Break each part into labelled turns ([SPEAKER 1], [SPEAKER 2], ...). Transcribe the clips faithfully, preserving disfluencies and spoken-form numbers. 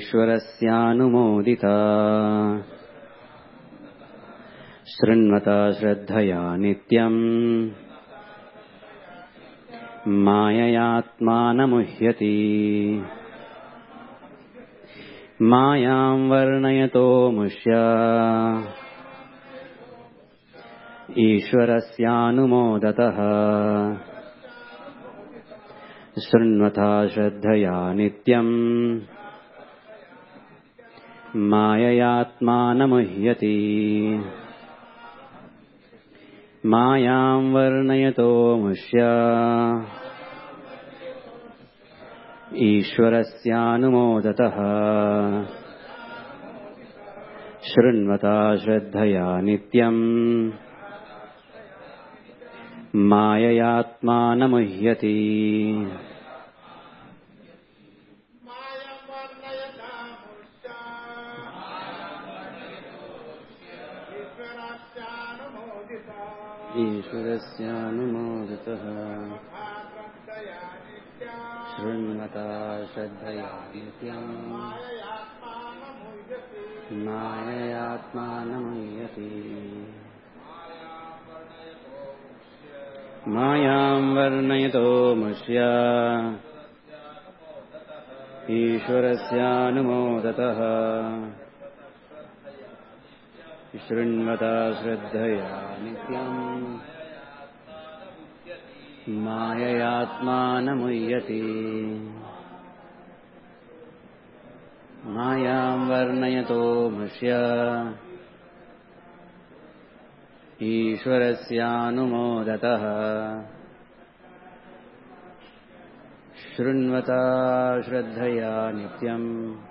[SPEAKER 1] ईश्वरस्यानुमोदिता शृण्वता श्रद्धया नित्यम् माययात्मानमुह्यति मायां वर्णयतो मुष्या ईश्वरस्यानुमोदतः शृण्वता श्रद्धया नित्यम् माययात्मानमुह्यति मायां वर्णयतो मुष्या ईश्वरस्यानुमोदतः शृण्वता श्रद्धया नित्यम् माययात्मानमुह्यति ईश्वरस्यानुमोदितः शृण्वता श्रद्धया नित्यम् माययात्मानमुह्यति मायां वर्णयतो मुष्या ईश्वरस्यानुमोदतः शृण्वता श्रद्धया नित्यम् माययात्मानमुह्यति मायां वर्णयतो मुष्या ईश्वरस्यानुमोदतः शृण्वता श्रद्धया नित्यम्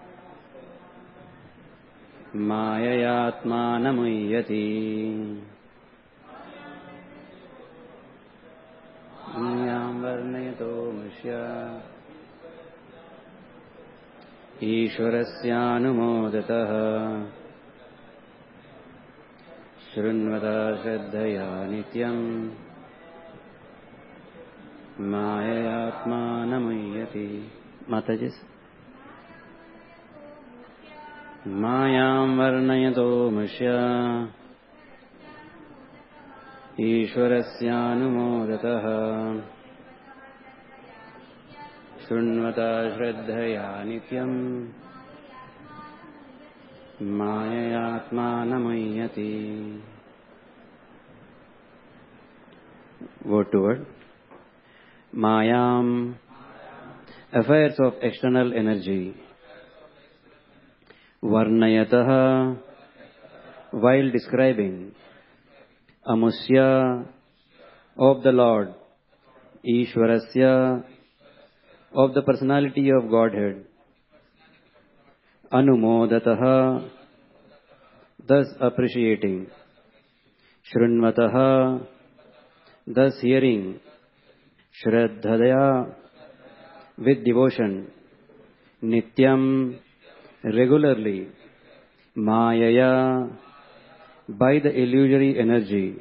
[SPEAKER 1] माययात्मानमुह्यति मायां वर्णयतो मुष्या ईश्वरस्यानुमोदतः शृण्वता श्रद्धया नित्यम् माययात्मानमुह्यति। माताजी मायां वर्णयतो मुष्या ईश्वरस्यानुमोदतः शृण्वता श्रद्धया नित्यम् माययात्मानमुह्यति। Word to word. Mayam, affairs of external energy. Varnayataha, while describing. Amusya, of the Lord. Ishwarasya, of the personality of Godhead. Anumodataha, thus appreciating. Shrunvataha, thus hearing. Shraddhaya, with devotion. Nityam, regularly. Mayaya, by the illusory energy.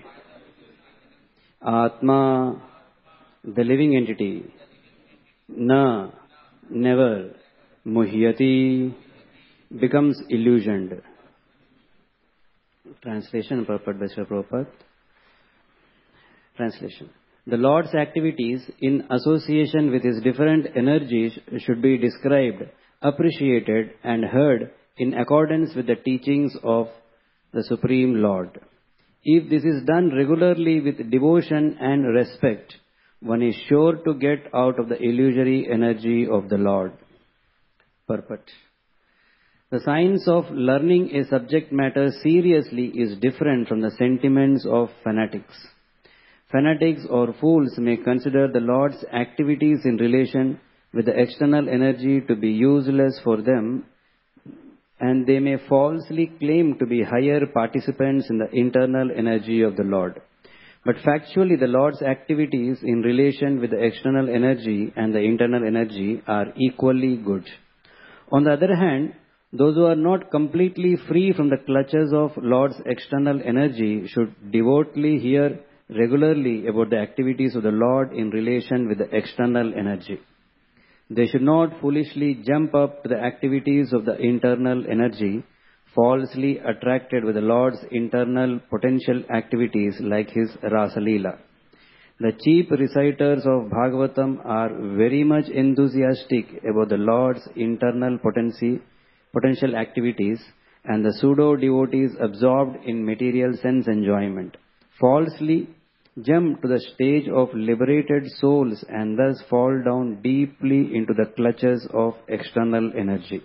[SPEAKER 1] Atma, the living entity. Na, never. Muhyati, becomes illusioned. Translation purport by Srila Prabhupada. Translation. The Lord's activities in association with His different energies should be described, appreciated and heard in accordance with the teachings of the Supreme Lord. If this is done regularly with devotion and respect, one is sure to get out of the illusory energy of the Lord. Purport. The science of learning a subject matter seriously is different from the sentiments of fanatics. Fanatics or fools may consider the Lord's activities in relation with the external energy to be useless for them, and they may falsely claim to be higher participants in the internal energy of the Lord. But factually, the Lord's activities in relation with the external energy and the internal energy are equally good. On the other hand, those who are not completely free from the clutches of Lord's external energy should devotedly hear regularly about the activities of the Lord in relation with the external energy. They should not foolishly jump up to the activities of the internal energy, falsely attracted with the Lord's internal potential activities like his Rasalila. The cheap reciters of Bhagavatam are very much enthusiastic about the Lord's internal potency, potential activities, and the pseudo-devotees absorbed in material sense enjoyment falsely jump to the stage of liberated souls and thus fall down deeply into the clutches of external energy.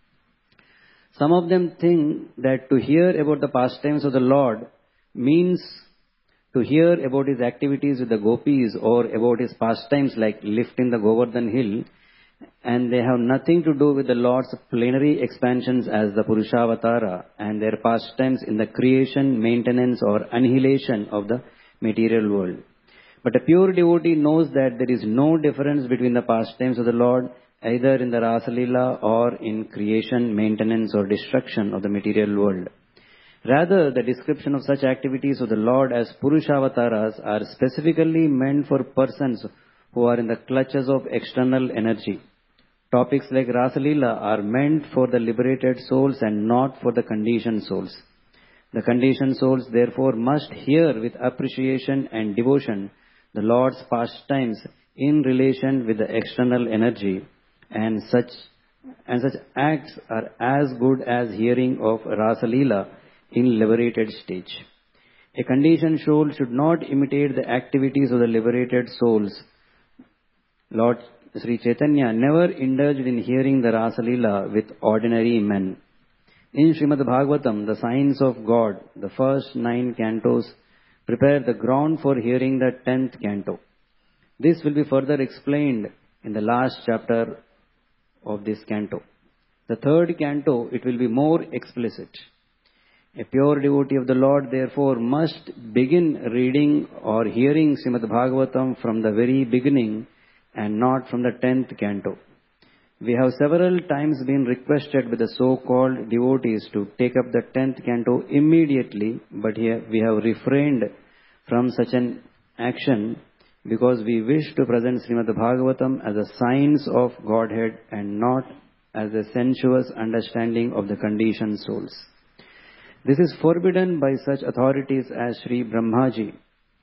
[SPEAKER 1] Some of them think that to hear about the pastimes of the Lord means to hear about his activities with the gopis or about his pastimes like lifting the Govardhan hill, and they have nothing to do with the Lord's plenary expansions as the Purushavatara and their pastimes in the creation, maintenance or annihilation of the material world. But a pure devotee knows that there is no difference between the pastimes of the Lord either in the Rasalila or in creation, maintenance or destruction of the material world. Rather, the description of such activities of the Lord as Purushavasaras are specifically meant for persons who are in the clutches of external energy. Topics like Rasalila are meant for the liberated souls and not for the conditioned souls. The conditioned souls therefore must hear with appreciation and devotion the Lord's pastimes in relation with the external energy, and such and such acts are as good as hearing of Rasalila in liberated stage. A conditioned soul should not imitate the activities of the liberated souls. Lord Sri Chaitanya never indulged in hearing the Rasalila with ordinary men. In Srimad Bhagavatam, the signs of God, the first nine cantos, prepare the ground for hearing the tenth canto. This will be further explained in the last chapter of this canto. The third canto, it will be more explicit. A pure devotee of the Lord, therefore, must begin reading or hearing Srimad Bhagavatam from the very beginning and not from the tenth canto. We have several times been requested with the so-called devotees to take up the tenth canto immediately, but here we have refrained from such an action because we wish to present Srimad Bhagavatam as a science of Godhead and not as a sensuous understanding of the conditioned souls. This is forbidden by such authorities as Sri Brahmaji.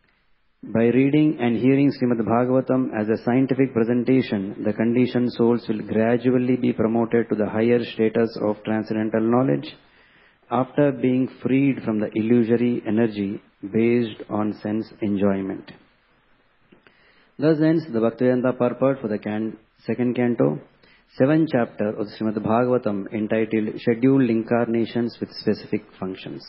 [SPEAKER 1] By reading and hearing Srimad Bhagavatam as a scientific presentation, the conditioned souls will gradually be promoted to the higher status of transcendental knowledge after being freed from the illusory energy based on sense enjoyment. Thus ends the Bhaktivedanta purport for the can- second canto, seventh chapter of the Srimad Bhagavatam entitled Scheduled Incarnations with Specific Functions.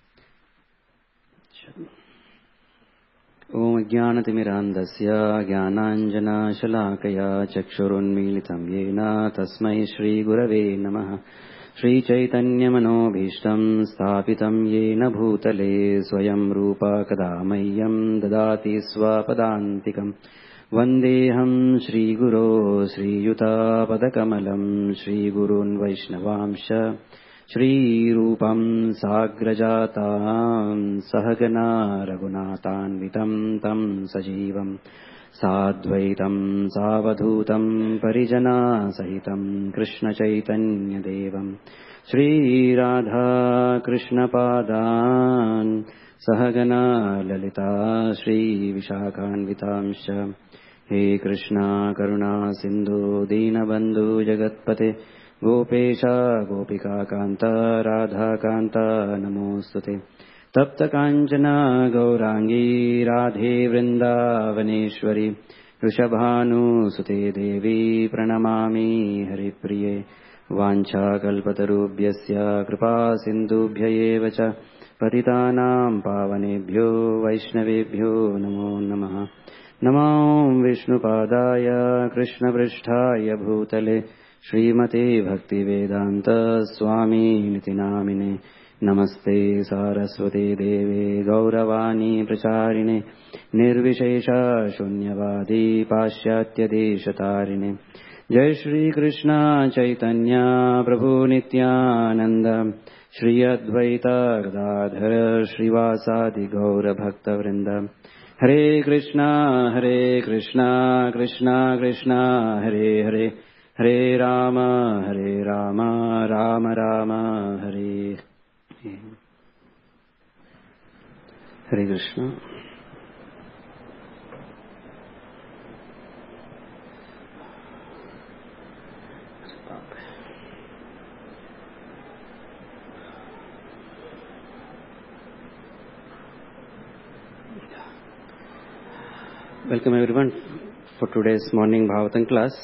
[SPEAKER 1] Om Jnanatimirandasya Jnananjana Shalakaya Chakshurunmilitam Yena Tasmai Shri Gurave Namaha Shri Chaitanya Manobhishtam Sthapitam Yena Bhutale Swayam Rupa Kadamayyam Dadati Swapadantikam Vandeham Shri Guru Shri Yuta Padakamalam Shri Gurun Vaishnavamsha Shri Rupam Sagrajatam Sahagana Raghunatan Vitam Tam Sajivam Sadvaitam Savadhutam Parijana Sahitam Krishna Chaitanya Devam Shri Radha Krishna Padan Sahagana Lalita Shri Vishakhan Vitamsha He Krishna Karuna Sindhu Dinabandhu Jagatpate Gopesha Gopika Kanta Radha Kanta Namostute Tapta Kanchana Gaurangi Radhe Vrindavaneshwari Rishabhanu Sute Devi Pranamami Haripriye Vancha Kalpatarubhyasya Kripa Sindhubhya Evacha Patitanam Pavanebhyo Vaishnavebhyo Namo Namaha Namo Vishnupadaya Krishna Pristhaya Bhutale Srimate Bhaktivedanta Swami Niti Namine Namaste Saraswati Deve Gauravani Pracharine Nirvishesha Shunyavadi Pashyatya Deshatarine Jai Shri Krishna Chaitanya Prabhu Nityananda Shri Advaita Gadadhara Srivasadi Gaura Bhakta Vrinda Hare Krishna Hare Krishna Krishna Krishna Hare Hare Hare Rama, Hare Rama, Rama Rama, Hare Hare. Hare Krishna. Welcome everyone for today's morning Bhagavatam class.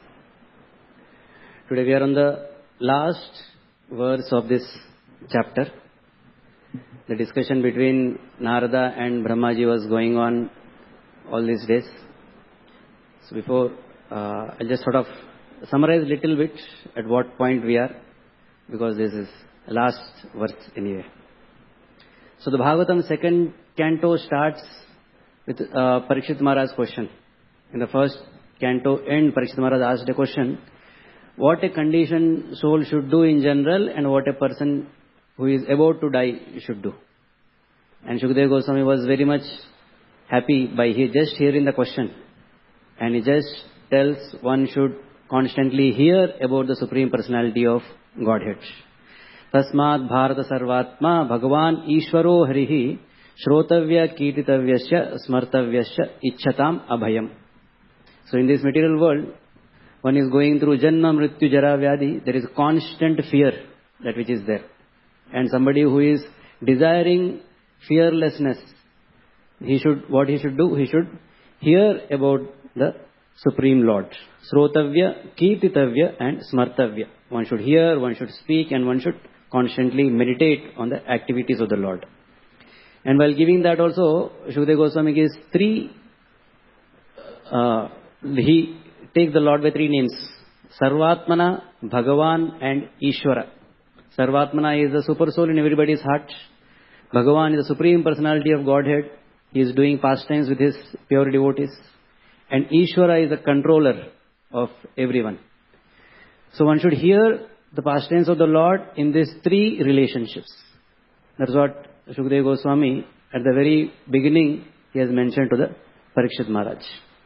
[SPEAKER 1] Today we are on the last verse of this chapter. The discussion between Narada and Brahmaji was going on all these days. So before, uh, I'll just sort of summarize a little bit at what point we are, because this is the last verse anyway. So the Bhagavatam second canto starts with uh, Parikshit Maharaj's question. In the first canto end, Parikshit Maharaj asked a question: what a conditioned soul should do in general, and what a person who is about to die should do. And Shukadeva Goswami was very much happy by he just hearing the question. And he just tells one should constantly hear about the Supreme Personality of Godhead. Tasmat Bharata Sarvatma Bhagavan Ishvaro Harihi Shrotavya Kirtitavyasya Smartavyasya Ichchatam Abhayam. So in this material world, one is going through Janma Mrityu Jara Vyadhi. There is constant fear, that which is there. And somebody who is desiring fearlessness, he should, what he should do? He should hear about the Supreme Lord. Srotavya, Kirtitavya and Smartavya. One should hear, one should speak, and one should constantly meditate on the activities of the Lord. And while giving that also, Shukadeva Goswami gives three, uh, he takes the Lord by three names: Sarvatmana, Bhagavan and Ishvara. Sarvatmana is the super soul in everybody's heart. Bhagavan is the Supreme Personality of Godhead. He is doing pastimes with his pure devotees. And Ishvara is the controller of everyone. So one should hear the pastimes of the Lord in these three relationships. That's what Shukadeva Goswami, at the very beginning, he has mentioned to the Parikshit Maharaj.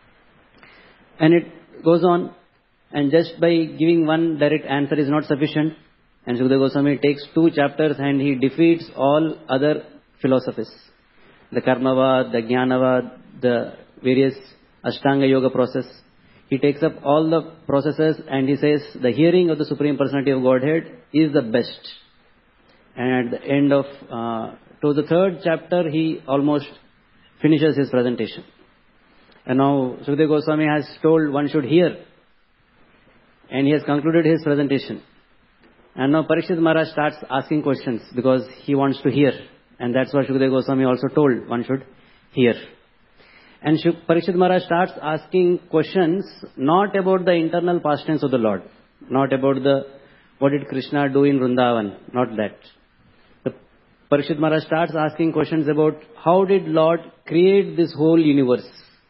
[SPEAKER 1] And it goes on, and just by giving one direct answer is not sufficient. And Shukadeva Goswami takes two chapters and he defeats all other philosophies. The Karmavad, the Jnanavad, the various Ashtanga Yoga process. He takes up all the processes and he says the hearing of the Supreme Personality of Godhead is the best. And at the end of, uh, to the third chapter, he almost finishes his presentation. And now Shukadeva Goswami has told one should hear. And he has concluded his presentation. And now Parikshit Maharaj starts asking questions because he wants to hear. And that's what Shukadeva Goswami also told one should hear. And Parikshit Maharaj starts asking questions not about the internal pastimes of the Lord. Not about the, what did Krishna do in Vrindavan. Not that. The Parikshit Maharaj starts asking questions about how did Lord create this whole universe.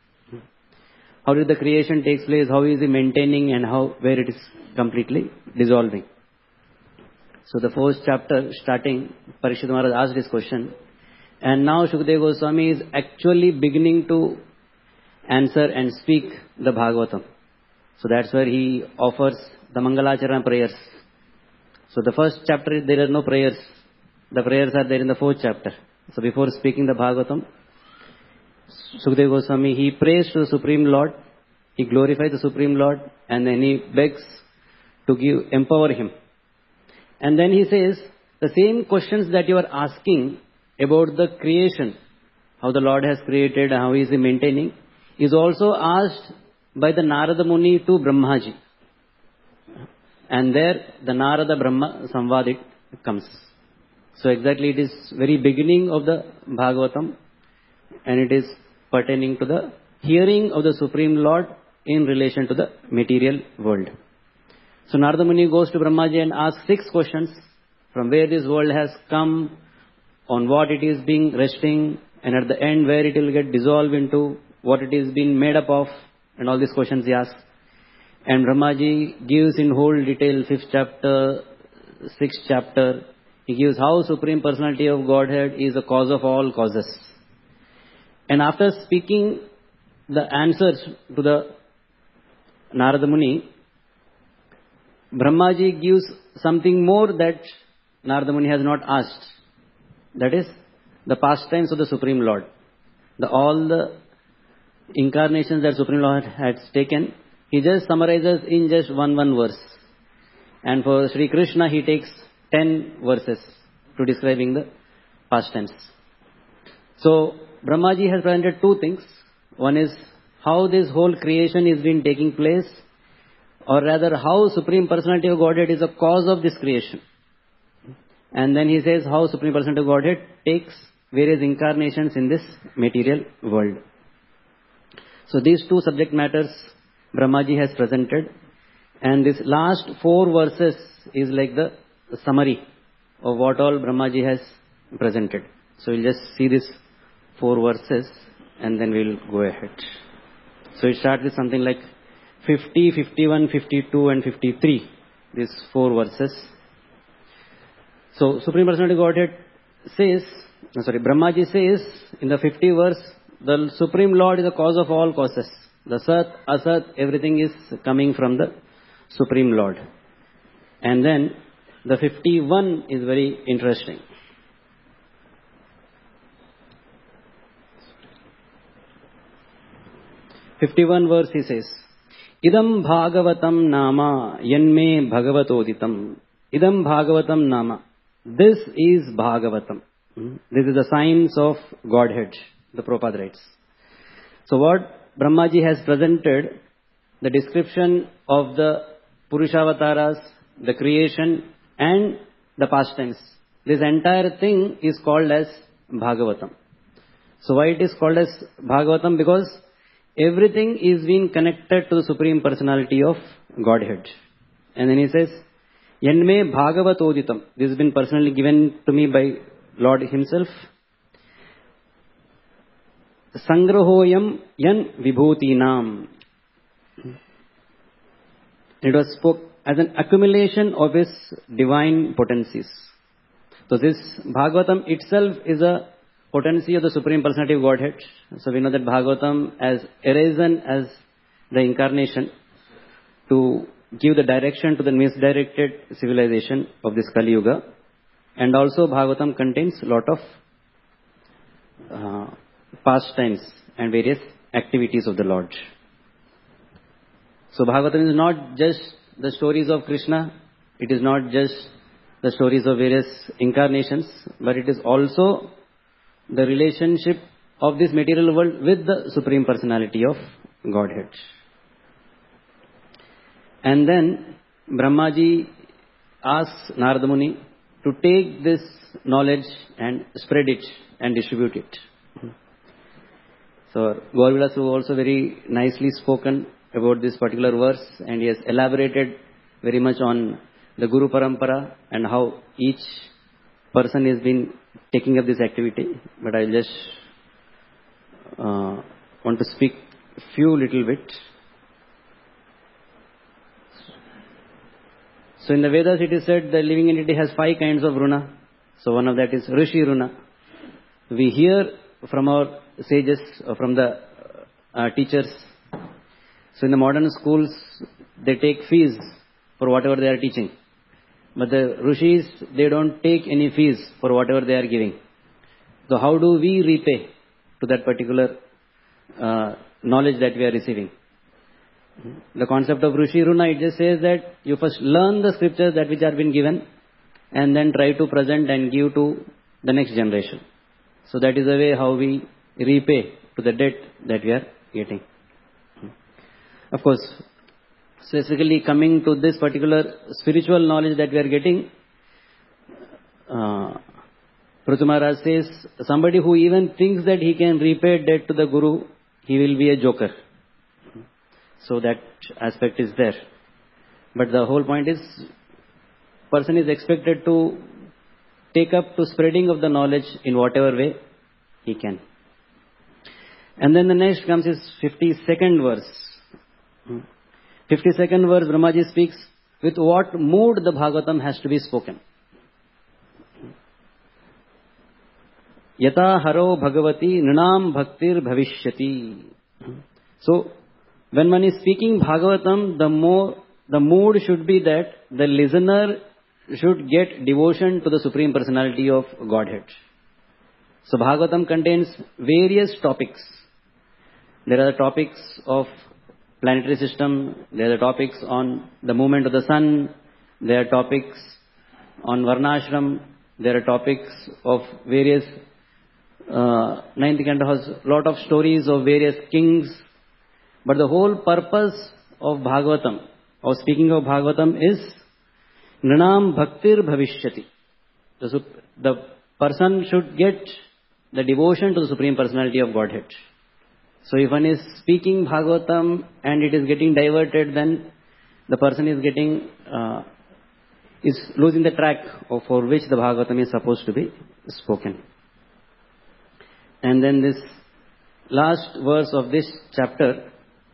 [SPEAKER 1] How did the creation take place? How is he maintaining, and how, where it is completely dissolving. So the first chapter starting, Parikshit Maharaj asked this question. And now Shukadeva Goswami is actually beginning to answer and speak the Bhagavatam. So that's where he offers the Mangalacharana prayers. So the first chapter, there are no prayers. The prayers are there in the fourth chapter. So before speaking the Bhagavatam, Shukadeva Goswami, he prays to the Supreme Lord. He glorifies the Supreme Lord. And then he begs to give, empower him. And then he says, the same questions that you are asking about the creation, how the Lord has created, how he is maintaining, is also asked by the Narada Muni to Brahmaji. And there, the Narada Brahma Samvad it comes. So exactly it is very beginning of the Bhagavatam, and it is pertaining to the hearing of the Supreme Lord in relation to the material world. So Narada Muni goes to Brahmaji and asks six questions: from where this world has come, on what it is being resting, and at the end where it will get dissolved into, what it is being made up of, and all these questions he asks. And Brahmaji gives in whole detail, fifth chapter, sixth chapter, he gives how Supreme Personality of Godhead is the cause of all causes. And after speaking the answers to the Narada Muni, Brahmaji gives something more that Narada Muni has not asked. That is the pastimes of the Supreme Lord. The, all the incarnations that Supreme Lord has taken, he just summarizes in just one one verse. And for Sri Krishna, he takes ten verses to describing the pastimes. So Brahmaji has presented two things. One is how this whole creation is been taking place, or rather how Supreme Personality of Godhead is the cause of this creation. And then he says how Supreme Personality of Godhead takes various incarnations in this material world. So these two subject matters Brahmaji has presented. And this last four verses is like the summary of what all Brahmaji has presented. So we'll just see these four verses and then we'll go ahead. So it starts with something like fifty, fifty-one, fifty-two and fifty-three. These four verses. So Supreme Personality of Godhead says, no, sorry, Brahmaji says in the fiftieth verse, the Supreme Lord is the cause of all causes. The Sat, Asat, everything is coming from the Supreme Lord. And then the fifty-one is very interesting. fifty-one verse he says, Idam Bhagavatam Nama Yanme Bhagavatoditam. Idam Bhagavatam Nama. This is Bhagavatam. This is the signs of Godhead, the Prabhupada writes. So what Brahmaji has presented, the description of the Purushavasaras, the creation and the pastimes. This entire thing is called as Bhagavatam. So why it is called as Bhagavatam? Because everything is being connected to the Supreme Personality of Godhead. And then he says, Yanme Bhagavatoditam. This has been personally given to me by Lord himself. Sangrahoyam yan vibhutinam. It was spoke as an accumulation of his divine potencies. So this Bhagavatam itself is a potency of the Supreme Personality of Godhead. So we know that Bhagavatam has arisen as the incarnation to give the direction to the misdirected civilization of this Kali Yuga. And also Bhagavatam contains a lot of uh, pastimes and various activities of the Lord. So Bhagavatam is not just the stories of Krishna, it is not just the stories of various incarnations, but it is also the relationship of this material world with the Supreme Personality of Godhead. And then Brahmaji asks Narada Muni to take this knowledge and spread it and distribute it. So Gauravilas also very nicely spoken about this particular verse, and he has elaborated very much on the Guru Parampara and how each person has been taking up this activity. But I'll just uh, want to speak few little bit. So in the Vedas it is said the living entity has five kinds of runa. So one of that is Rishi runa. We hear from our sages, or from the uh, teachers. So in the modern schools, they take fees for whatever they are teaching. But the Rishis, they don't take any fees for whatever they are giving. So how do we repay to that particular uh, knowledge that we are receiving? The concept of Rishi Runa, it just says that you first learn the scriptures that which are been given and then try to present and give to the next generation. So that is the way how we repay to the debt that we are getting. Of course, specifically coming to this particular spiritual knowledge that we are getting, uh, Prithu Maharaj says, somebody who even thinks that he can repay debt to the Guru, he will be a joker. So that aspect is there. But the whole point is, person is expected to take up to spreading of the knowledge in whatever way he can. And then the next comes is fifty-second verse. fifty-second verse, Brahmaji speaks, with what mood the Bhagavatam has to be spoken. Yata haro bhagavati nrinam bhaktir bhavishyati. So, when one is speaking Bhagavatam, the more the mood should be that the listener should get devotion to the Supreme Personality of Godhead. So Bhagavatam contains various topics. There are the topics of planetary system, there are the topics on the movement of the sun, there are topics on Varnashram, there are topics of various, uh, ninth canto has a lot of stories of various kings. But the whole purpose of Bhagavatam, or speaking of Bhagavatam, is Nrinam Bhaktir Bhavishyati. The, the person should get the devotion to the Supreme Personality of Godhead. So if one is speaking Bhagavatam and it is getting diverted, then the person is getting, uh, is losing the track of for which the Bhagavatam is supposed to be spoken. And then this last verse of this chapter,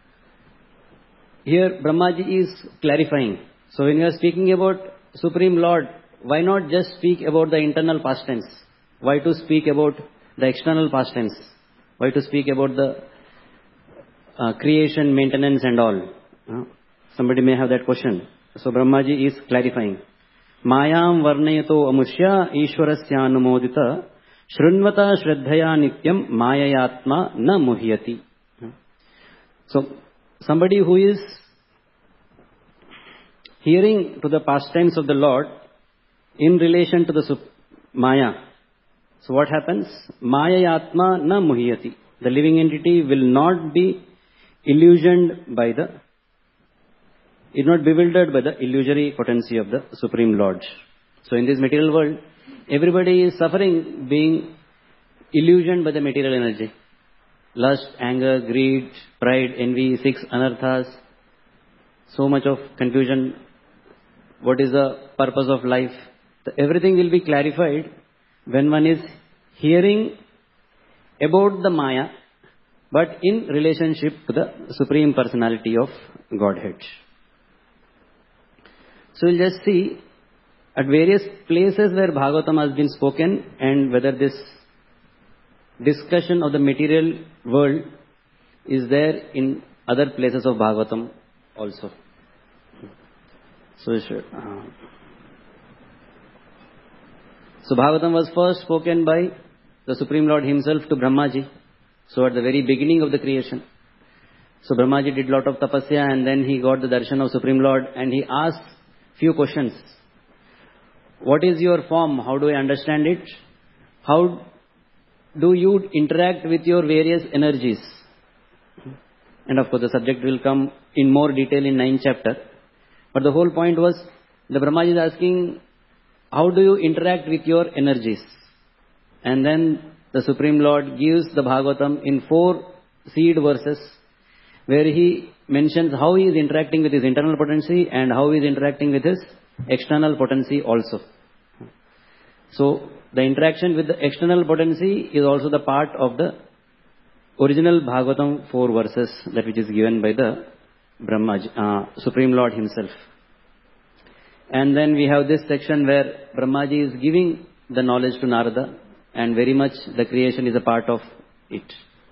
[SPEAKER 1] here Brahmaji is clarifying. So when you are speaking about Supreme Lord, why not just speak about the internal past tense? Why to speak about the external past tense? Why to speak about the uh, creation, maintenance and all? Uh, somebody may have that question. So Brahmaji is clarifying. Mayam varnayato amushya ishwarasya anumodita shrunvata shraddhaya nityam mayayatma na muhyati. So somebody who is hearing to the pastimes of the Lord in relation to the sup- Maya. So what happens? Mayayatma na muhyati. The living entity will not be illusioned by the, is not bewildered by the illusory potency of the Supreme Lord. So in this material world, everybody is suffering, being illusioned by the material energy. Lust, anger, greed, pride, envy, six anarthas, so much of confusion. What is the purpose of life? Everything will be clarified when one is hearing about the Maya, but in relationship to the Supreme Personality of Godhead. So we'll just see at various places where Bhagavatam has been spoken and whether this discussion of the material world is there in other places of Bhagavatam also. So, uh, so Bhagavatam was first spoken by the Supreme Lord himself to Brahmaji. So at the very beginning of the creation. So Brahmaji did lot of tapasya and then he got the darshan of Supreme Lord and he asked few questions. What is your form? How do I understand it? How do you interact with your various energies? And of course the subject will come in more detail in ninth chapter. But the whole point was, the Brahmaji is asking, how do you interact with your energies? And then the Supreme Lord gives the Bhagavatam in four seed verses, where he mentions how he is interacting with his internal potency and how he is interacting with his external potency also. So the interaction with the external potency is also the part of the original Bhagavatam four verses, that which is given by the Brahmaji, uh, Supreme Lord himself. And then we have this section where Brahmaji is giving the knowledge to Narada, and very much the creation is a part of it.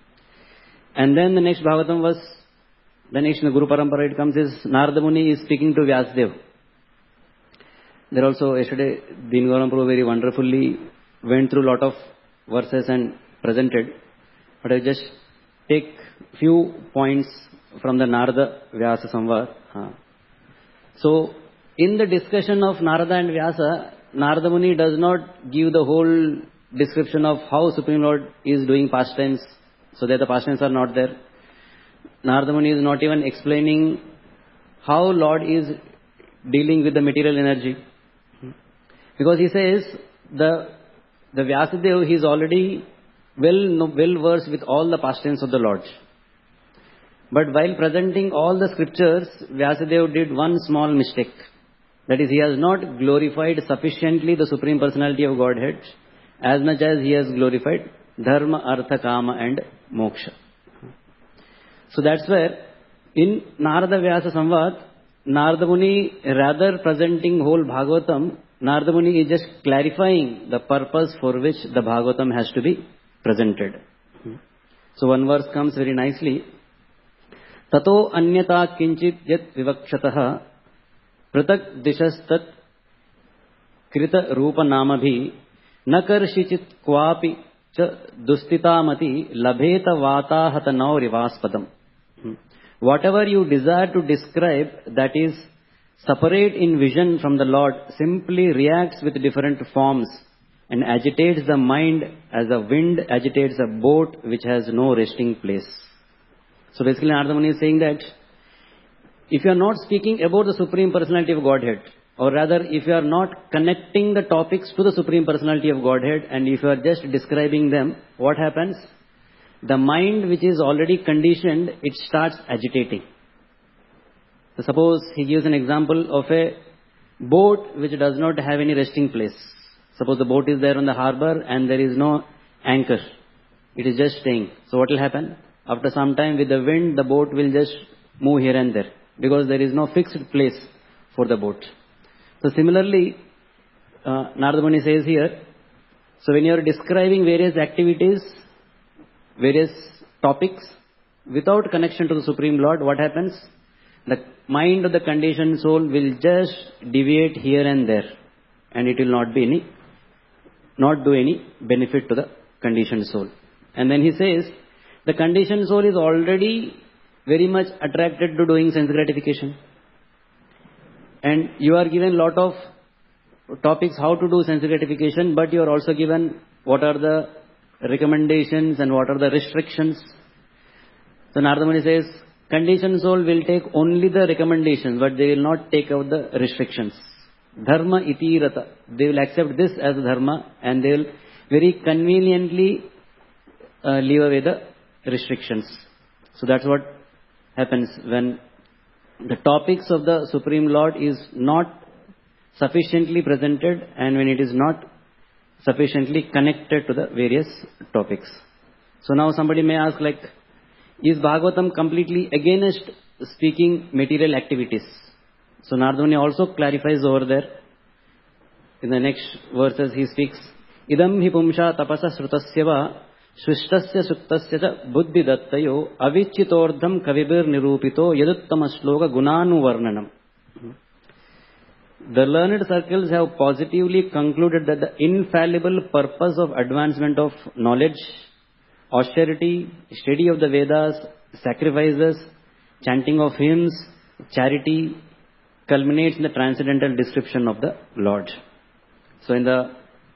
[SPEAKER 1] And then the next Bhagavatam was, the next in the Guru Parampara it comes is Narada Muni is speaking to Vyasadeva. There also yesterday Deen Gauram Prabhu very wonderfully went through a lot of verses and presented. But I just take few points from the Narada Vyasa Samvad. Uh. So in the discussion of Narada and Vyasa, Narada Muni does not give the whole description of how Supreme Lord is doing pastimes, so that the pastimes are not there. Narada Muni is not even explaining how Lord is dealing with the material energy. Because he says, the, the Vyasadeva, he is already well, well versed with all the pastimes of the Lord. But while presenting all the scriptures, Vyasadeva did one small mistake. That is, he has not glorified sufficiently the Supreme Personality of Godhead as much as he has glorified Dharma, Artha, Kama and Moksha. So that's where in Narada Vyasa Samvad, Narada Muni, rather presenting whole Bhagavatam, Narada Muni is just clarifying the purpose for which the Bhagavatam has to be presented. So one verse comes very nicely. Tato anyata kinchit yat vivakshataha Pratak dishastat krita rupa namabhi nakarshicit kwapi cha dustitamati labheta vata hatanau rivaspadam. Whatever you desire to describe that is separate in vision from the Lord simply reacts with different forms and agitates the mind as a wind agitates a boat which has no resting place. So basically Narada Muni is saying that if you are not speaking about the Supreme Personality of Godhead, or rather if you are not connecting the topics to the Supreme Personality of Godhead and if you are just describing them, what happens? The mind which is already conditioned, it starts agitating. So suppose he gives an example of a boat which does not have any resting place. Suppose the boat is there on the harbor and there is no anchor. It is just staying. So what will happen? After some time with the wind, the boat will just move here and there because there is no fixed place for the boat. So similarly, uh, Narada Muni says here, so when you are describing various activities, various topics, without connection to the Supreme Lord, what happens? The mind of the conditioned soul will just deviate here and there, and it will not be any, not do any benefit to the conditioned soul. And then he says, the conditioned soul is already very much attracted to doing sense gratification. And you are given lot of topics how to do sense gratification, but you are also given what are the recommendations and what are the restrictions. So Narada Muni says, conditioned soul will take only the recommendations, but they will not take out the restrictions. Dharma iti rata. They will accept this as dharma and they will very conveniently uh, leave away the restrictions. So that's what happens when the topics of the Supreme Lord is not sufficiently presented and when it is not sufficiently connected to the various topics. So now somebody may ask, like, is Bhagavatam completely against speaking material activities? So Narada Muni also clarifies over there. In the next verses he speaks, Idam hi pumsha tapasa srutasya va swishtasya suktasya cha buddhi dattayo avichitordham kavibir nirupito yaduttama shloka gunanu varnanam. The learned circles have positively concluded that the infallible purpose of advancement of knowledge, austerity, study of the Vedas, sacrifices, chanting of hymns, charity, culminates in the transcendental description of the Lord. So in the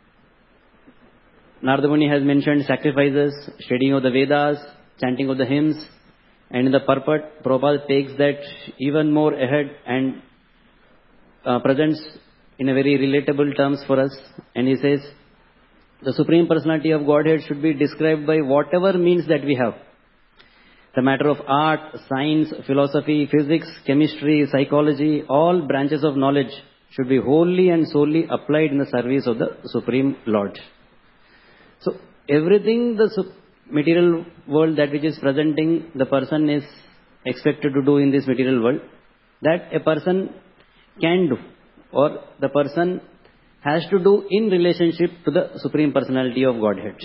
[SPEAKER 1] Narada Muni has mentioned sacrifices, studying of the Vedas, chanting of the hymns, and in the purport, Prabhupada takes that even more ahead and uh, presents in a very relatable terms for us. And he says, the Supreme Personality of Godhead should be described by whatever means that we have. The matter of art, science, philosophy, physics, chemistry, psychology, all branches of knowledge should be wholly and solely applied in the service of the Supreme Lord. So everything the material world that which is presenting the person is expected to do in this material world, that a person can do or the person has to do in relationship to the Supreme Personality of Godhead.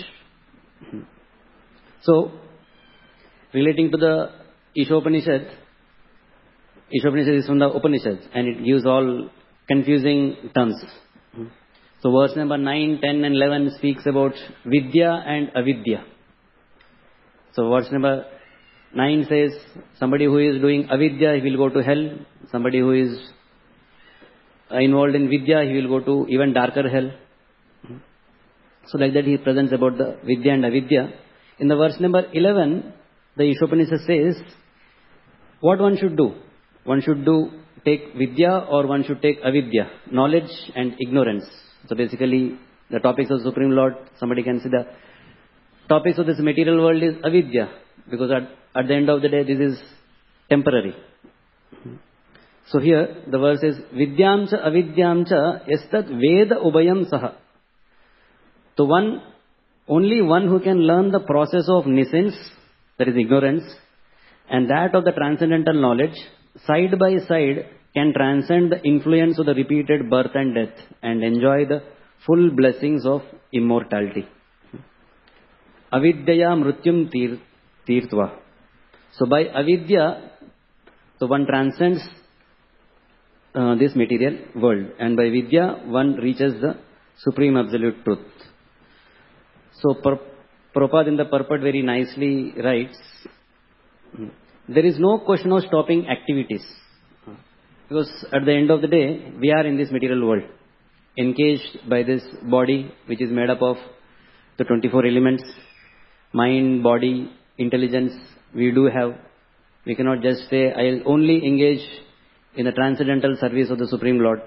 [SPEAKER 1] So, relating to the Ishopanishad, Ishopanishad is from the Upanishads and it gives all confusing terms. So verse number nine, ten and eleven speaks about Vidya and Avidya. So verse number nine says, somebody who is doing Avidya, he will go to hell. Somebody who is involved in Vidya, he will go to even darker hell. So like that he presents about the Vidya and Avidya. In the verse number eleven, the Ishopanishad says, what one should do? One should do, take Vidya or one should take Avidya, knowledge and ignorance. So basically, the topics of Supreme Lord, somebody can say the topics of this material world is Avidya, because at, at the end of the day, this is temporary. So here, the verse is, Vidyamcha avidyamcha estat veda ubayam saha. So one, only one who can learn the process of nescience, that is ignorance, and that of the transcendental knowledge, side by side, can transcend the influence of the repeated birth and death and enjoy the full blessings of immortality. Avidyaya mrutyum tir, tirtva. So by avidya, so one transcends uh, this material world. And by Vidya, one reaches the supreme absolute truth. So, Pur- Prabhupada in the purport very nicely writes, there is no question of stopping activities. Because at the end of the day, we are in this material world, encaged by this body which is made up of the twenty-four elements, mind, body, intelligence, we do have. We cannot just say, I'll only engage in the transcendental service of the Supreme Lord.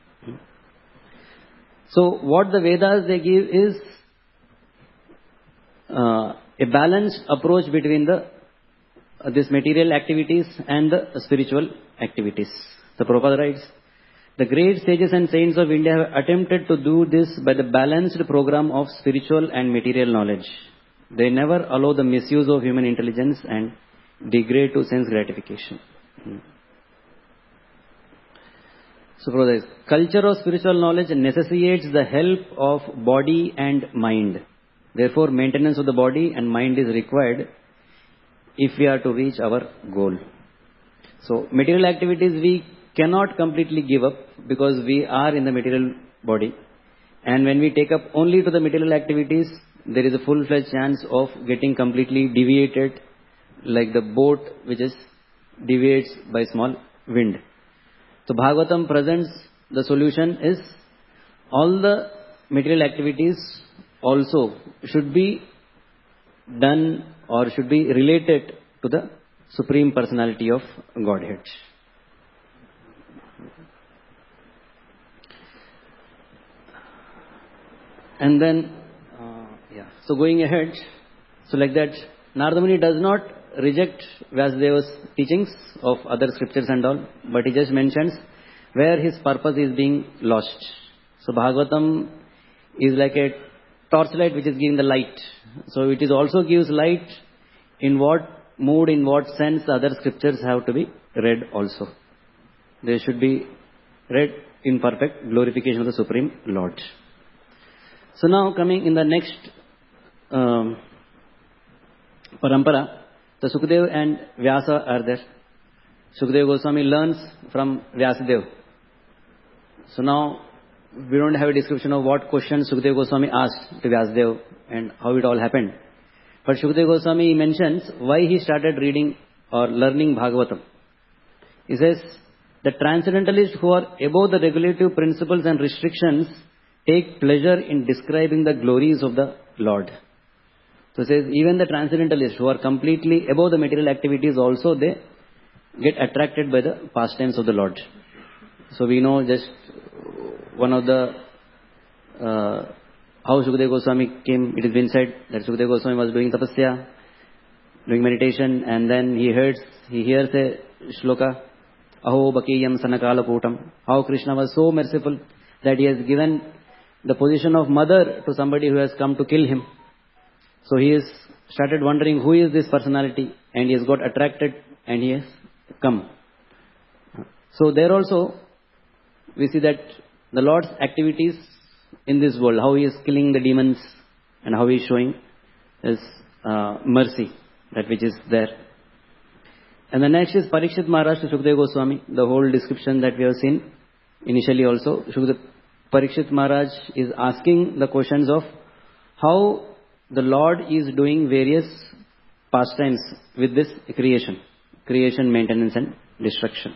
[SPEAKER 1] So what the Vedas they give is uh, a balanced approach between the uh, this material activities and the spiritual activities. The Prabhupada writes, the great sages and saints of India have attempted to do this by the balanced program of spiritual and material knowledge. They never allow the misuse of human intelligence and degrade to sense gratification. Hmm. So, brothers, culture of spiritual knowledge necessitates the help of body and mind. Therefore, maintenance of the body and mind is required if we are to reach our goal. So, material activities we cannot completely give up because we are in the material body. And when we take up only to the material activities, there is a full-fledged chance of getting completely deviated like the boat which is deviates by small wind. So Bhagavatam presents the solution is all the material activities also should be done or should be related to the Supreme Personality of Godhead. And then, uh, yeah, so going ahead, so like that, Narada Muni does not reject Vyasadeva's teachings of other scriptures and all, but he just mentions where his purpose is being lost. So Bhagavatam is like a torchlight which is giving the light. So it is also gives light in what mood, in what sense other scriptures have to be read also. They should be read in perfect glorification of the Supreme Lord. So now coming in the next um, parampara, the Sukadeva and Vyasa are there. Sukadeva Goswami learns from Vyasadeva. So now we don't have a description of what questions Sukadeva Goswami asked to Vyasadeva and how it all happened. But Sukadeva Goswami mentions why he started reading or learning Bhagavatam. He says, the transcendentalists who are above the regulative principles and restrictions take pleasure in describing the glories of the Lord. So it says, even the transcendentalists who are completely above the material activities also, they get attracted by the pastimes of the Lord. So we know just one of the, uh, how Sukadeva Goswami came, it has been said that Sukadeva Goswami was doing tapasya, doing meditation, and then he hears, he hears a shloka, Aho Bakiyam Sanakala Putam, how Krishna was so merciful that he has given the position of mother to somebody who has come to kill him. So he has started wondering who is this personality, and he has got attracted and he has come. So there also we see that the Lord's activities in this world, how he is killing the demons and how he is showing his uh, mercy, that which is there. And the next is Parikshit Maharaj to Sukadeva Goswami, the whole description that we have seen initially also. Parikshit Maharaj is asking the questions of how the Lord is doing various pastimes with this creation, creation, maintenance and destruction.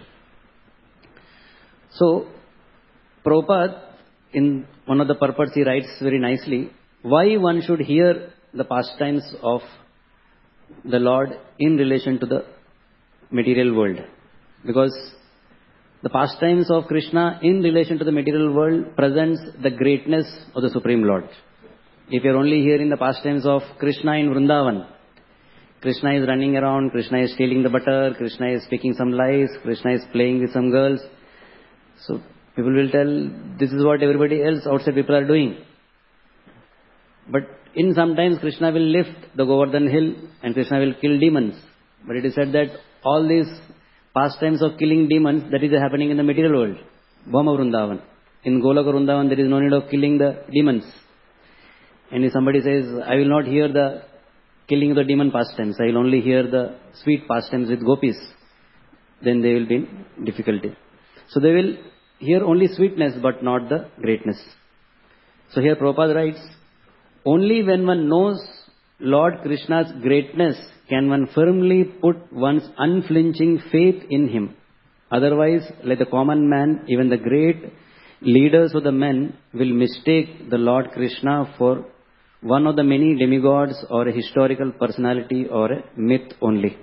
[SPEAKER 1] So, Prabhupada, in one of the purports, he writes very nicely, why one should hear the pastimes of the Lord in relation to the material world. Because the pastimes of Krishna in relation to the material world presents the greatness of the Supreme Lord. If you are only hearing the pastimes of Krishna in Vrindavan, Krishna is running around, Krishna is stealing the butter, Krishna is speaking some lies, Krishna is playing with some girls. So people will tell, this is what everybody else outside people are doing. But in sometimes Krishna will lift the Govardhan hill and Krishna will kill demons. But it is said that all these pastimes of killing demons, that is happening in the material world. Bhoma Vrindavan. In Golaka Vrindavan, there is no need of killing the demons. And if somebody says, I will not hear the killing of the demon pastimes, I will only hear the sweet pastimes with gopis, then they will be in difficulty. So they will hear only sweetness but not the greatness. So here Prabhupada writes, only when one knows Lord Krishna's greatness can one firmly put one's unflinching faith in him. Otherwise, like the common man, even the great leaders of the men will mistake the Lord Krishna for one of the many demigods or a historical personality or a myth only.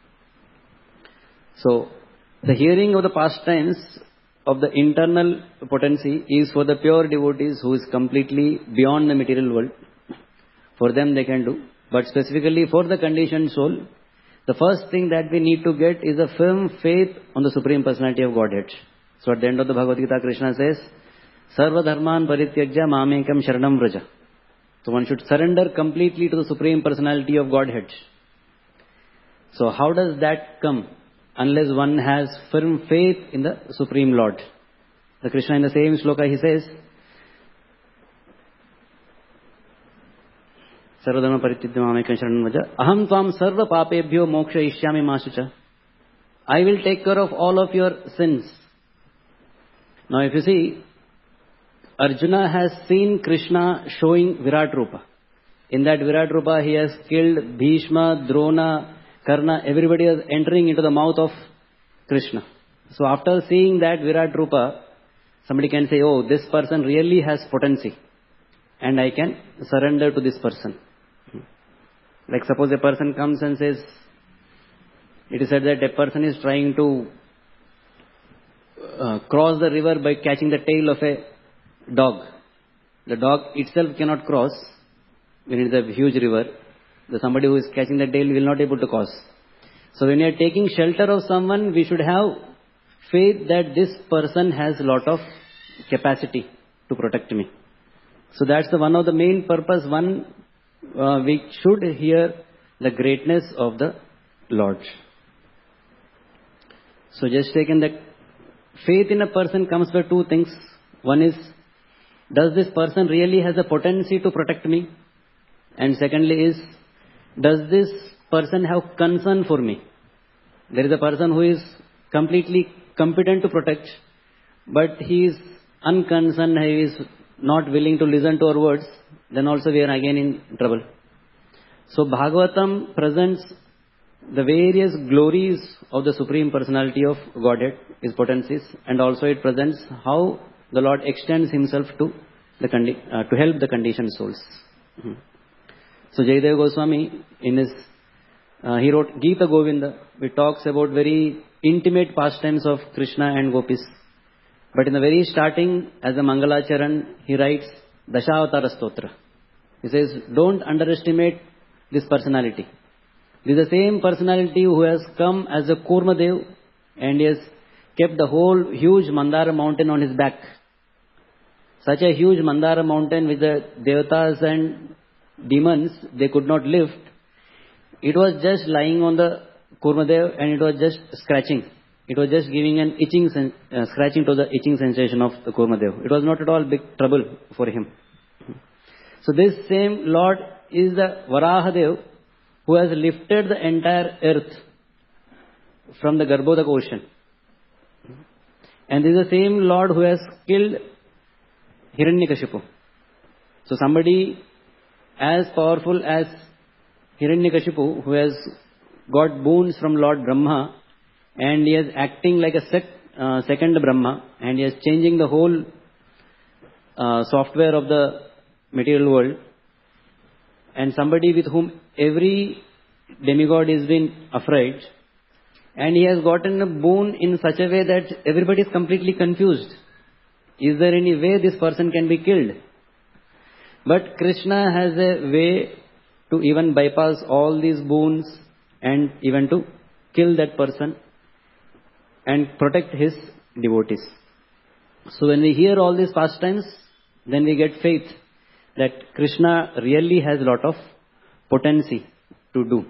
[SPEAKER 1] So, the hearing of the pastimes of the internal potency is for the pure devotees who is completely beyond the material world. For them they can do. But specifically for the conditioned soul, the first thing that we need to get is a firm faith on the Supreme Personality of Godhead. So at the end of the Bhagavad Gita, Krishna says, Sarva dharman parityajya mamekam sharanam vraja. So one should surrender completely to the Supreme Personality of Godhead. So how does that come? Unless one has firm faith in the Supreme Lord. The Krishna in the same sloka, he says, Sarvadharma parityaja mamekam sharanam vraja. Aham tvam sarva papebhyo moksha ishyami masucha. I will take care of all of your sins. Now if you see, Arjuna has seen Krishna showing Virat Rupa. In that Virat Rupa, he has killed Bhishma, Drona, Karna. Everybody is entering into the mouth of Krishna. So after seeing that Virat Rupa, somebody can say, oh, this person really has potency. And I can surrender to this person. Like suppose a person comes and says, it is said that a person is trying to uh, cross the river by catching the tail of a dog. The dog itself cannot cross when it is a huge river. The somebody who is catching the tail will not be able to cross. So when we are taking shelter of someone, we should have faith that this person has a lot of capacity to protect me. So that's the one of the main purpose. One, uh, we should hear the greatness of the Lord. So just taken that faith in a person comes by two things. One is, does this person really has a potency to protect me? And secondly is, does this person have concern for me? There is a person who is completely competent to protect, but he is unconcerned, he is not willing to listen to our words, then also we are again in trouble. So Bhagavatam presents the various glories of the Supreme Personality of Godhead, His potencies, and also it presents how the Lord extends Himself to the condi- uh, to help the conditioned souls. Mm-hmm. So Jayadeva Goswami, in his, uh, he wrote Gita Govinda, which talks about very intimate pastimes of Krishna and Gopis. But in the very starting, as a Mangalacharan, he writes Dashavatara Stotra. He says, don't underestimate this personality. This is the same personality who has come as a Kurmadev and he has kept the whole huge Mandara mountain on his back. Such a huge Mandara mountain with the Devatas and demons, they could not lift. It was just lying on the Kurmadev and it was just scratching. It was just giving an itching, sen- uh, scratching to the itching sensation of the Kurmadev. It was not at all big trouble for him. So this same Lord is the Varahadev who has lifted the entire earth from the Garbhodak ocean. And this is the same Lord who has killed Hiranyakashipu. So somebody as powerful as Hiranyakashipu, who has got boons from Lord Brahma, and he is acting like a sec, uh, second Brahma, and he is changing the whole uh, software of the material world, and somebody with whom every demigod is been afraid, and he has gotten a boon in such a way that everybody is completely confused. Is there any way this person can be killed? But Krishna has a way to even bypass all these boons and even to kill that person and protect his devotees. So when we hear all these pastimes, then we get faith that Krishna really has a lot of potency to do.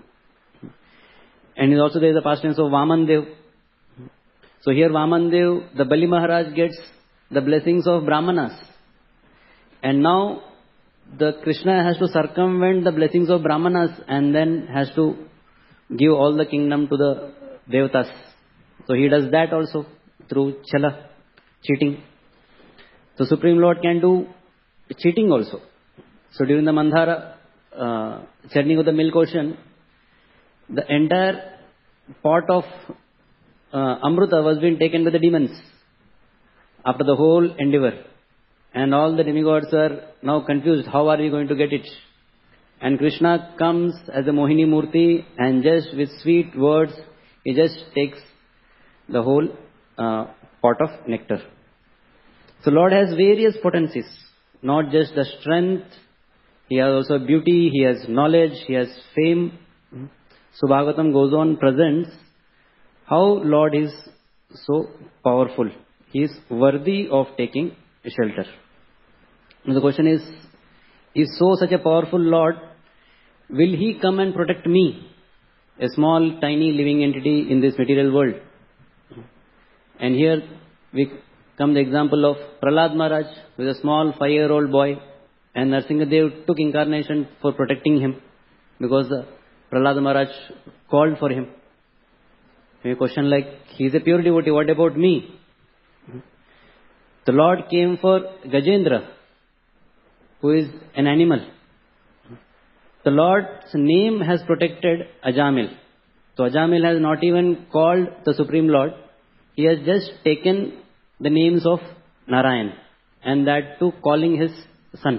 [SPEAKER 1] And also there is a pastimes of Vamandev. So here Vamandev, the Bali Maharaj gets the blessings of Brahmanas. And now the Krishna has to circumvent the blessings of Brahmanas and then has to give all the kingdom to the Devatas. So he does that also through Chala. cheating. So Supreme Lord can do cheating also. So during the Mandhara uh, churning of the milk ocean, the entire pot of uh, Amrita was being taken by the demons after the whole endeavor. And all the demigods are now confused. How are we going to get it? And Krishna comes as a Mohini Murti and just with sweet words, he just takes the whole uh, pot of nectar. So Lord has various potencies, not just the strength. He has also beauty, he has knowledge, he has fame. So Bhagavatam goes on, presents how Lord is so powerful. He is worthy of taking shelter. Now the question is, is so such a powerful Lord, will he come and protect me, a small, tiny living entity in this material world? And here we come the example of Prahlad Maharaj, who is a small five-year-old boy, and Narasimhadev took incarnation for protecting him, because uh, Prahlad Maharaj called for him. A question like, he is a pure devotee, what about me? The Lord came for Gajendra, who is an animal. The Lord's name has protected Ajamil. So Ajamil has not even called the Supreme Lord. He has just taken the names of Narayan, and that too calling his son.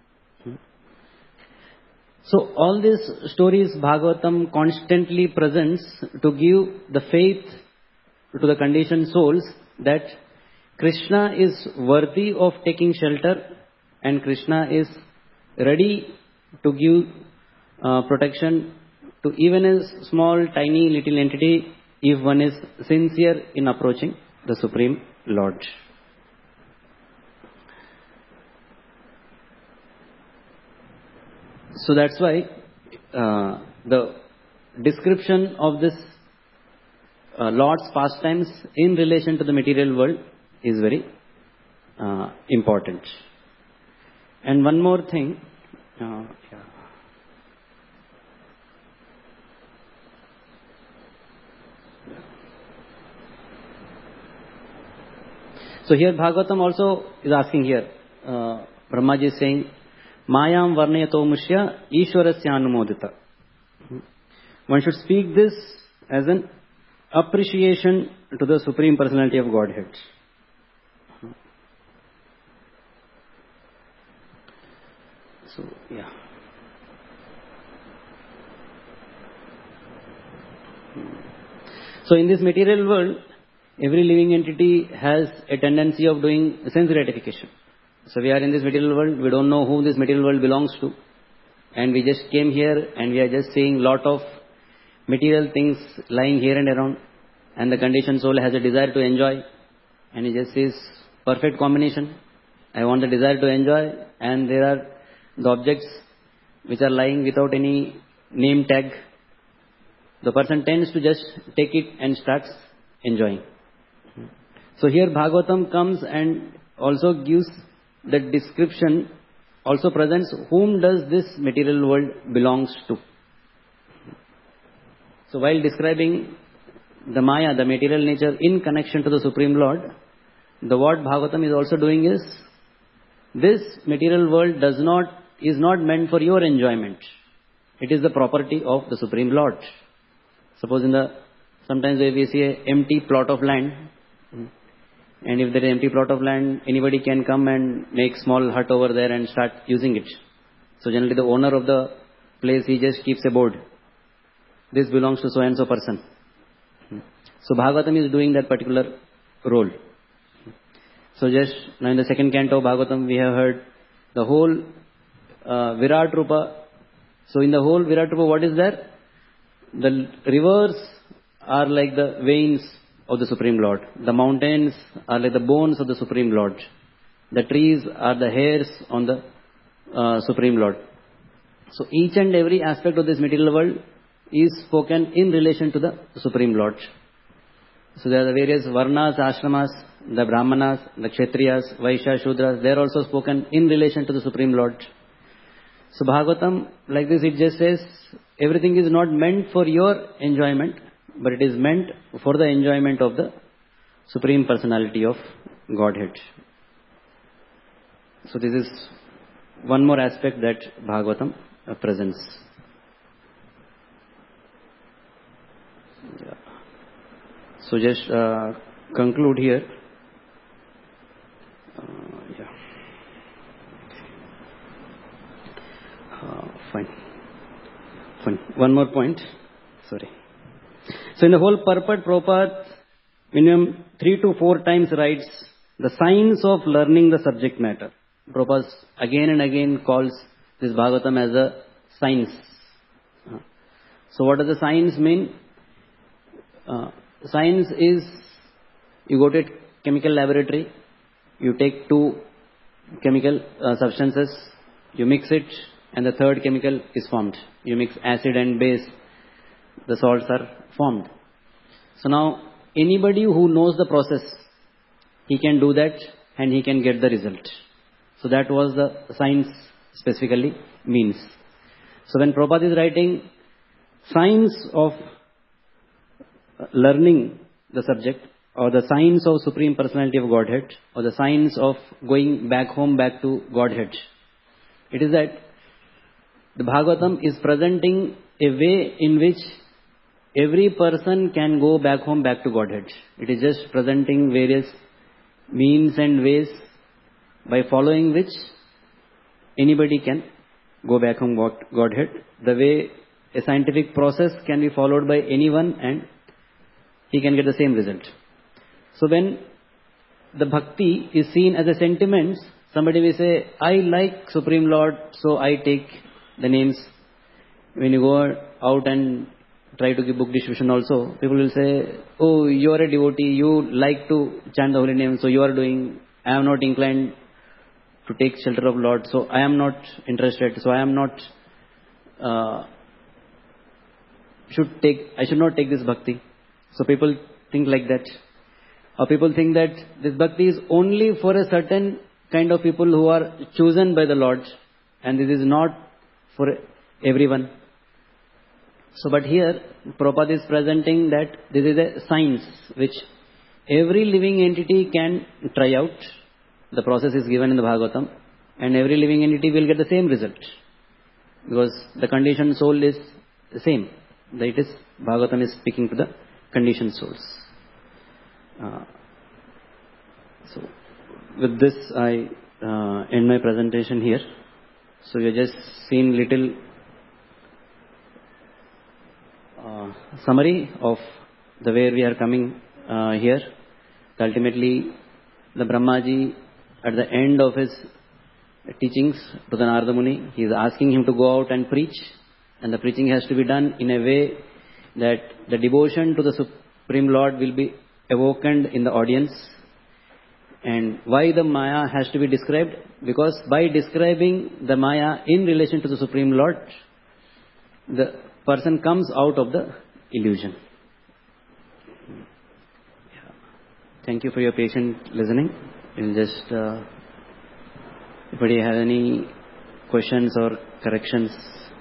[SPEAKER 1] So all these stories Bhagavatam constantly presents to give the faith to the conditioned souls that Krishna is worthy of taking shelter, and Krishna is ready to give uh, protection to even a small, tiny, little entity if one is sincere in approaching the Supreme Lord. So that's why uh, the description of this uh, Lord's pastimes in relation to the material world is very uh, important. And one more thing. Uh, yeah. So here Bhagavatam also is asking here, uh, Brahmaji is saying, Mayam varnayato mushya ishwarasya anumodita. One should speak this as an appreciation to the Supreme Personality of Godhead. So, yeah. So in this material world, every living entity has a tendency of doing sense gratification. So we are in this material world, we don't know who this material world belongs to. And we just came here and we are just seeing lot of material things lying here and around. And the conditioned soul has a desire to enjoy. And he just says, perfect combination. I want the desire to enjoy. And there are the objects which are lying without any name tag. The person tends to just take it and starts enjoying. So here Bhagavatam comes and also gives the description, also presents whom does this material world belongs to. So while describing the Maya, the material nature in connection to the Supreme Lord, the what Bhagavatam is also doing is, this material world does not, is not meant for your enjoyment. It is the property of the Supreme Lord. Suppose in the, sometimes we see an empty plot of land, and if there is an empty plot of land, anybody can come and make small hut over there and start using it. So generally the owner of the place, he just keeps a board. This belongs to so and so person. So Bhagavatam is doing that particular role. So just now in the second canto of Bhagavatam, we have heard the whole uh, Virat Rupa. So in the whole Virat Rupa, what is there? The rivers are like the veins of the Supreme Lord. The mountains are like the bones of the Supreme Lord. The trees are the hairs on the uh, Supreme Lord. So each and every aspect of this material world is spoken in relation to the Supreme Lord. So there are the various Varnas, Ashramas, the Brahmanas, the Kshatriyas, Vaishya, Shudras. They are also spoken in relation to the Supreme Lord. So Bhagavatam, like this, it just says, everything is not meant for your enjoyment, but it is meant for the enjoyment of the Supreme Personality of Godhead. So this is one more aspect that Bhagavatam uh, presents. Yeah. So just uh, conclude here. Uh, yeah. Uh, fine. Fine. One more point. Sorry. So in the whole purport, Prabhupada minimum three to four times writes the science of learning the subject matter. Prabhupada again and again calls this Bhagavatam as a science. Uh, so what does the science mean? Uh, science is, you go to a chemical laboratory, you take two chemical uh, substances, you mix it, and the third chemical is formed. You mix acid and base, the salts are formed. So now, anybody who knows the process, he can do that and he can get the result. So that was the science specifically means. So when Prabhupada is writing science of learning the subject, or the science of Supreme Personality of Godhead, or the science of going back home, back to Godhead, it is that the Bhagavatam is presenting a way in which every person can go back home, back to Godhead. It is just presenting various means and ways by following which anybody can go back home, Godhead. The way a scientific process can be followed by anyone and he can get the same result. So when the bhakti is seen as a sentiment, somebody will say, I like Supreme Lord, so I take the names. When you go out and try to give book distribution also, people will say, oh, you are a devotee, you like to chant the holy name, so you are doing. I am not inclined to take shelter of Lord, so I am not interested, so I am not, uh, should take, I should not take this bhakti. So people think like that. Or people think that this bhakti is only for a certain kind of people who are chosen by the Lord, and this is not for everyone. So, but here, Prabhupada is presenting that this is a science which every living entity can try out. The process is given in the Bhagavatam, and every living entity will get the same result. Because the conditioned soul is the same. That is, Bhagavatam is speaking to the conditioned souls. Uh, so, with this, I uh, end my presentation here. So, you have just seen little uh, summary of the way we are coming uh, here. Ultimately, the Brahmaji, at the end of his teachings to the Narada Muni, he is asking him to go out and preach, and the preaching has to be done in a way that the devotion to the Supreme Lord will be awakened in the audience. And why the Maya has to be described? Because by describing the Maya in relation to the Supreme Lord, the person comes out of the illusion. Thank you for your patient listening. We'll just, uh, if anybody has any questions or corrections.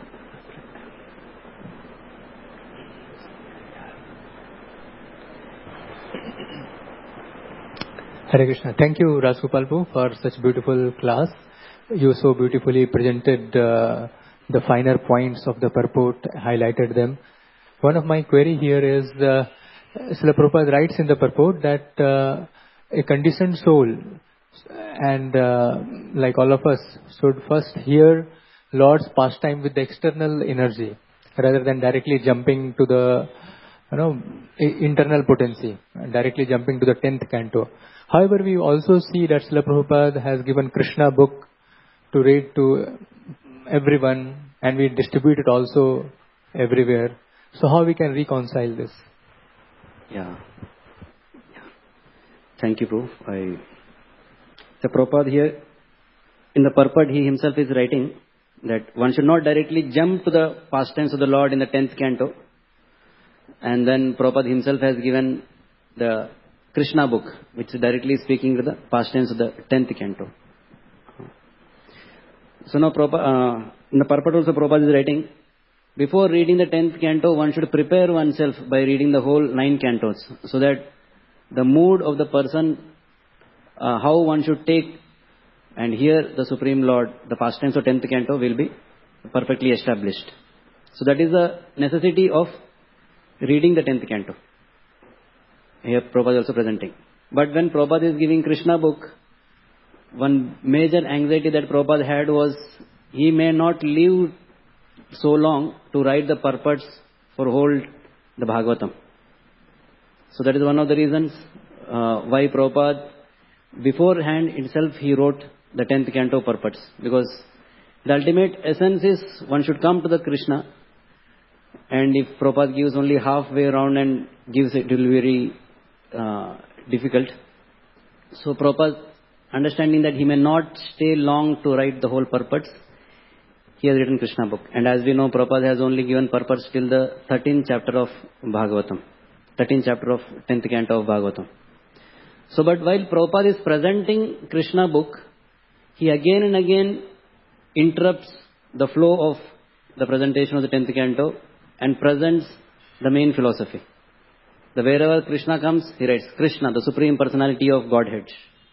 [SPEAKER 2] Hare Krishna. Thank you, Rasgopalpu, for such beautiful class. You so beautifully presented uh, the finer points of the purport, highlighted them. One of my query here is, uh, Srila Prabhupada writes in the purport that uh, a conditioned soul, and uh, like all of us, should first hear Lord's pastime with the external energy, rather than directly jumping to the you know, internal potency, directly jumping to the tenth canto. However, we also see that Srila Prabhupada has given Krishna book to read to everyone, and we distribute it also everywhere. So how we can reconcile this?
[SPEAKER 1] Yeah. yeah. Thank you, Prabhu. I, the Prabhupada here, in the purport, he himself is writing that one should not directly jump to the pastimes of the Lord in the tenth canto. And then Prabhupada himself has given the Krishna book, which is directly speaking to the pastimes of the tenth canto. So now, Prabhupada, uh, in the purport also Prabhupada is writing, before reading the tenth canto, one should prepare oneself by reading the whole nine cantos, so that the mood of the person uh, how one should take, and here the Supreme Lord, the past tense of tenth canto will be perfectly established. So that is the necessity of reading the tenth canto. Here Prabhupada is also presenting. But when Prabhupada is giving Krishna book, one major anxiety that Prabhupada had was he may not live so long to write the purports for whole the Bhagavatam. So that is one of the reasons uh, why Prabhupada beforehand itself he wrote the tenth canto purports, because the ultimate essence is one should come to the Krishna, and if Prabhupada gives only halfway around and gives it, it will be very uh, difficult. So Prabhupada, understanding that he may not stay long to write the whole purports, he has written Krishna book. And as we know, Prabhupada has only given purports till the thirteenth chapter of Bhagavatam, thirteenth chapter of tenth canto of Bhagavatam. So, but while Prabhupada is presenting Krishna book, he again and again interrupts the flow of the presentation of the tenth canto and presents the main philosophy. The wherever Krishna comes, he writes Krishna, the Supreme Personality of Godhead.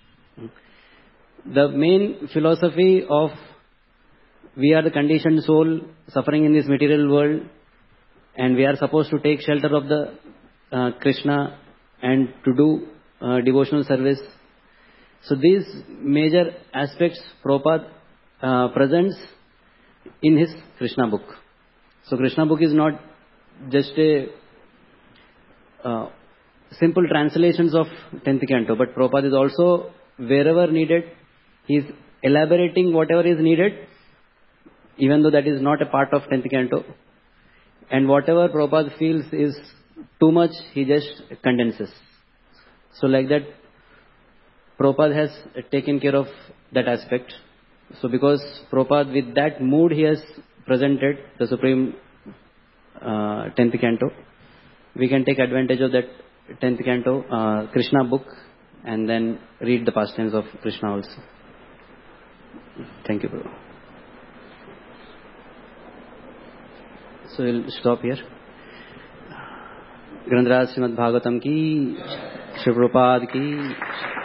[SPEAKER 1] The main philosophy of we are the conditioned soul suffering in this material world, and we are supposed to take shelter of the uh, Krishna and to do uh, devotional service. So these major aspects Prabhupada uh, presents in his Krishna book. So Krishna book is not just a uh, simple translations of tenth canto, but Prabhupada is also wherever needed, he is elaborating whatever is needed, even though that is not a part of tenth canto. And whatever Prabhupada feels is too much, he just condenses. So like that, Prabhupada has taken care of that aspect. So because Prabhupada with that mood he has presented the Supreme uh, tenth canto, we can take advantage of that tenth canto, uh, Krishna book, and then read the past tense of Krishna also. Thank you, Prabhu. So we'll stop here. Grantaraj Srimad Bhagavatam ki, Shri Prabhupada ki.